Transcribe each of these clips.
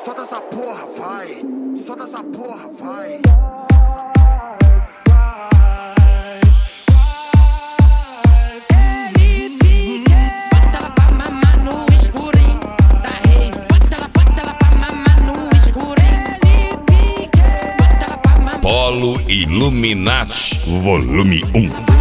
Solta essa porra, vai. Solta essa porra, vai. Polo Illuminati, volume 1.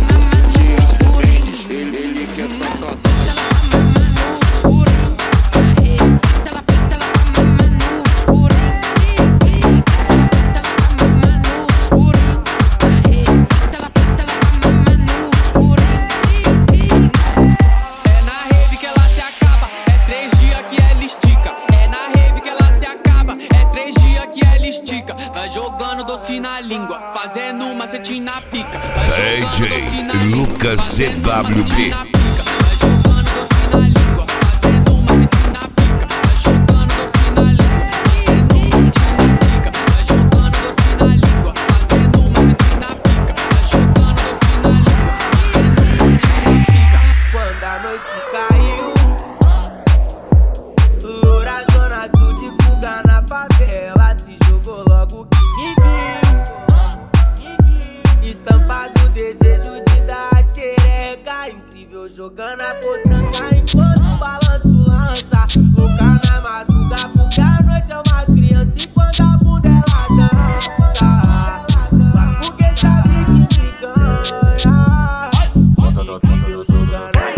Vai jogando doce na língua, fazendo um macetinho na pica. DJ Lucas ZWB. Quando a noite caiu, loura zona azul de fuga na favela, se jogou logo que me viu. Estampado desejo de dar a xereca, incrível jogando a potranca enquanto o balanço lança. Louca na madruga porque a noite é uma criança e quando a bunda ela dança, mas porque sabe que me ganha. Incrível jogando a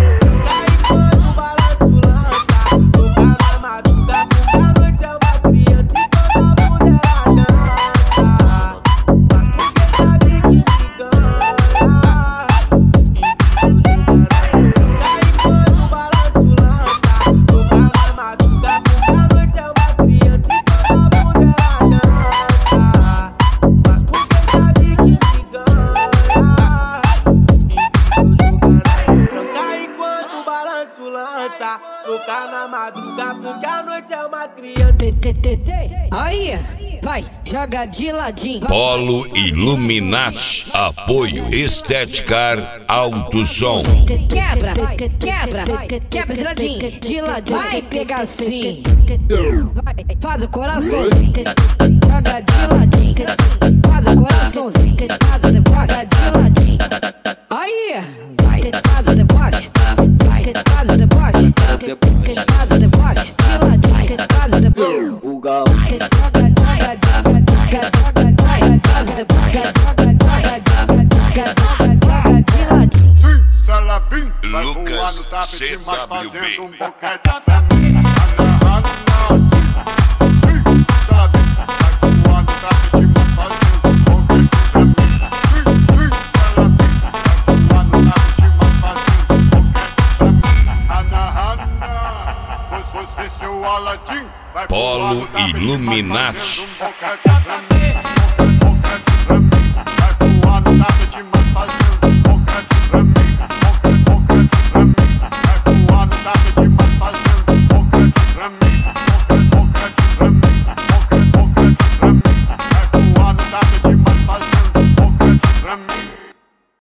louca na madruga porque a noite é uma criança. Aí, vai, joga de ladinho. Polo Illuminati, apoio Estética Alto Som. Quebra de ladinho, de ladinho. Vai pegar assim, vai, faz o coraçãozinho. Joga de ladinho, faz o coraçãozinho. Joga de ladinho. Aí, vai, faz o deboche. Faz o deboche, faz o deboche, de ladinho, faz o deboche. O gal. Lucas CWB. Polo Illuminati.